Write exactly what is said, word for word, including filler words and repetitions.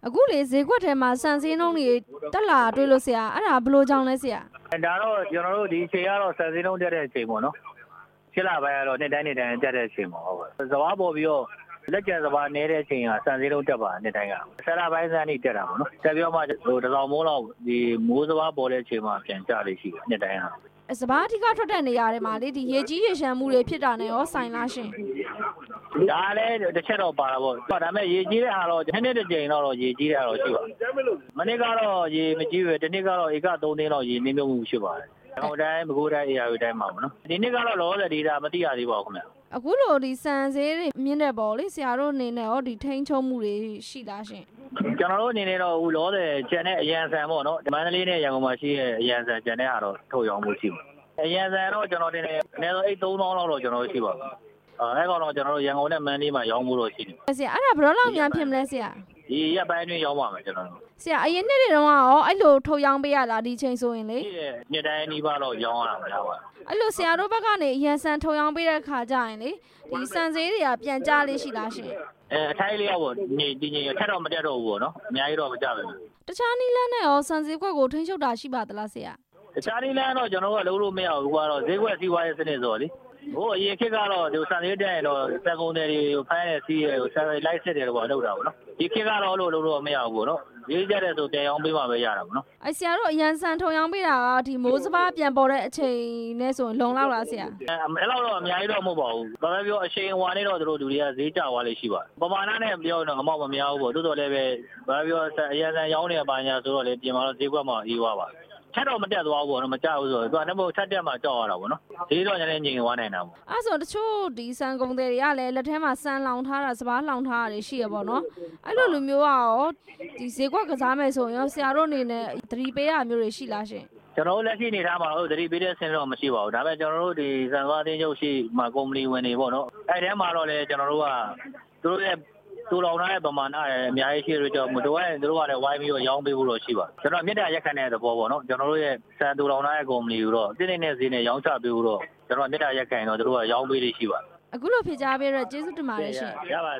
အခုလေဈေးကွက်ထဲမှာဆန်စည်းနှုန်းတွေတက်လာတွေ့လို့ဆရာအဲ့ဒါဘယ်လိုကြောင့်လဲဆရာဒါတော့ကျွန်တော်တို့ဒီအချိန်ကတော့ဆန်စည်းနှုန်းတက်တဲ့အချိန်ပေါ့နော်ရှစ်လပိုင်းကတော့နေ့တိုင်းနေ့တိုင်းတက်တဲ့အချိန်ပေါ့ဟုတ်ပါစဘာပေါ်ပြီးတော့လက်ကျန်စဘာနေတဲ့အချိန်ကဆန်စည်းနှုန်းတက်ပါနေ့တိုင်းကဆယ်လပိုင်းစံနေတက်တာပေါ့နော်တက်ပြောမှဟိုတစောင်းမိုးလောက်ဒီမိုးစဘာပေါ်တဲ့အချိန်မှာပြန်ကျလေးရှိတယ်နေ့တိုင်းကစဘာအဓိကထွက်တဲ့နေရာတွေမှာလေဒီရေကြီးရေရှမ်းမှုတွေဖြစ်တာနဲ့ရောဆိုင်လားရှင်ဒါလည်းတစ်ချက်တော့ပါတာပေါ့ဒါပေမဲ့ရေကြီးတဲ့ဟာတော့တစ်နေ့တစ်ကြိမ်တော့ရေကြီးတဲ့ဟာတော့ရှိပါမနေ့ကတော့ရေမကြီးပဲဒီနေ့ကတော့ဧကသုံးသိန်းလောက်ရေနည်းမြုပ်မှုရှိပါတယ်ဟိုတိုင်းမကူတိုင်းအေးရတိုင်းမှာပေါ့နော်ဒီနေ့ကတော့လောလောဆယ်ဒီဒါမသိရသေးပါဘူးခင်ဗျအခုလိုဒီစံဈေးတွေမြင့်တဲ့ပေါ့လေဆရာတို့အနေနဲ့ရောဒီထိန်းချုပ်မှုတွေရှိလားရှင်ကျွန်တော်တို့အနေနဲ့တော့ဟိုလောဆယ်ကျန်တဲ့အရန်ဆန်ပေါ့နော်မန္တလေးနဲ့ရန်ကုန်မှာရှိတဲ့အရန်ဆန်ကျန်တဲ့ဟာတော့ထုတ်ရောင်းမှုရှိပါအရန်ဆန်တော့ကျွန်တော်တင်နေအနည်းဆုံးအိတ်သုံးသောင်းလောက်တော့ကျွန်တော်တို့ရှိပါဘူးအဲကောင်တော့ကျွန်တော်တို့ရန်ကုန်နဲ့မန္တလေးမှာရောင်းမှုတော့ရှိတယ်ဆရာအဲ့ဒါဘယ်တော့လောက်များဖြစ်မလဲဆရာဒီရက်ပိုင်းတွင်းရောင်းပါမယ်ကျွန်တော်တို့ဆရာအရင်နှစ်တွေတုန်းကရောအဲ့လိုထုတ်ရောင်းပေးရလားဒီချိန်ဆိုရင်လေနှစ်တိုင်းနီးပါးတော့ရောင်းရတာမလားပါအဲ့လိုဆရာတို့ဘက်ကနေအရန်ဆန်ထုတ်ရောင်းပေးတဲ့ခါကြရင်လေဒီစံဈေးတွေကပြန်ကျလေးရှိလားရှင်အဲအထိုင်းလေးရောနေဒီညထက်တော့မတက်တော့ဘူးပေါ့နော်အများကြီးတော့မကြဘူးတခြားနီလန်းနဲ့ရောစံဈေးကွက်ကိုထိန်းချုပ်တာရှိပါသလားဆရာတခြားနီလန်းတော့ကျွန်တော်ကလုံးလို့မရဘူးကတော့ဈေးကွက်စီးပွားရေးစနစ်ဆိုတော့လေဟိုအရင်ခေတ်ကတော့ဒီစံသေးတဲ့တော့စံကုန်တွေကိုဖိုင်းနေစီးရဆန်လိုက်စစ်တယ်တော့လောက်တာပေါ့နော်ဒီခေတ်ကတော့လို့လို့တော့မရဘူးပေါ့နော်ရေးကြတဲ့ဆိုတင်အောင်ပေးမှပဲရတာပေါ့နော်အဲဆရာတို့အရန်ဆန်ထုံအောင်ပေးတာကဒီမိုးစဘာပြန်ပေါ်တဲ့အချိန်နဲ့ဆိုရင်လုံလောက်လားဆရာအဲလောက်တော့အများကြီးတော့မဟုတ်ပါဘူးဘာပဲပြောအချိန်ဟွာနေတော့တို့လူတွေကဈေးကျသွားလေးရှိပါတယ်ပမာဏနဲ့ပြောတော့အမောက်မများဘူးပေါ့တိုးတော်လည်းပဲဘာပြောအရန်ဆန်ရောင်းနေပါညာဆိုတော့လေပြင်မှာတော့ဈေးကွက်မှာအေးသွားပါထက်တော့မတက်သွားဘူးပေါ့နော်မကြဘူးဆိုတော့သူကလည်းမဟုတ်ထက်တက်မှကြောက်ရတာပေါ့နော်ဈေးတော့လည်းငြိမ်သွားနိုင်တာပေါ့အဲ့ဆိုတချို့ဒီစံကုန်တွေကလည်းလက်ထဲမှာစံလောင်ထားတာစပားလောင်ထားတာတွေရှိရပေါ့နော်အဲ့လိုလူမျိုးကရောဒီဈေးကွက်ကစားမယ်ဆိုရင်ရောဆရာတို့အနေနဲ့သတိပေးရမျိုးတွေရှိလားရှင်ကျွန်တော်တို့လက်ရှိနေထားမှာတော့သတိပေးတဲ့ဆင်းတော့မရှိပါဘူးဒါပေမဲ့ကျွန်တော်တို့ဒီစံသွားအသင်းချုပ်ရှိမှာကုမ္ပဏီဝင်နေပေါ့နော်အဲ့ထဲမှာတော့လေကျွန်တော်တို့ကသူတို့ရဲ့တူလောင်ထားတဲ့ပမာဏရဲ့အများကြီးရှိလို့ကြောင့်မတော်ရင်တို့ကလည်းဝိုင်းပြီးတော့ရောင်းပေးဖို့တော့ရှိပါကျွန်တော်မြစ်တာရက်ခန့်တဲ့သဘောပေါ့နော်ကျွန်တော်တို့ရဲ့စံတူလောင်ထားတဲ့ကုမ္ပဏီကိုတော့တင်းနေတဲ့ဈေးနဲ့ရောင်းချပေးဖို့တော့ကျွန်တော်မြစ်တာရက်ခန့်တော့တို့ကရောင်းပေးလို့ရှိပါအခုလိုဖြေကြားပေးတော့ကျေးဇူးတင်ပါတယ်ရှင်ရပါ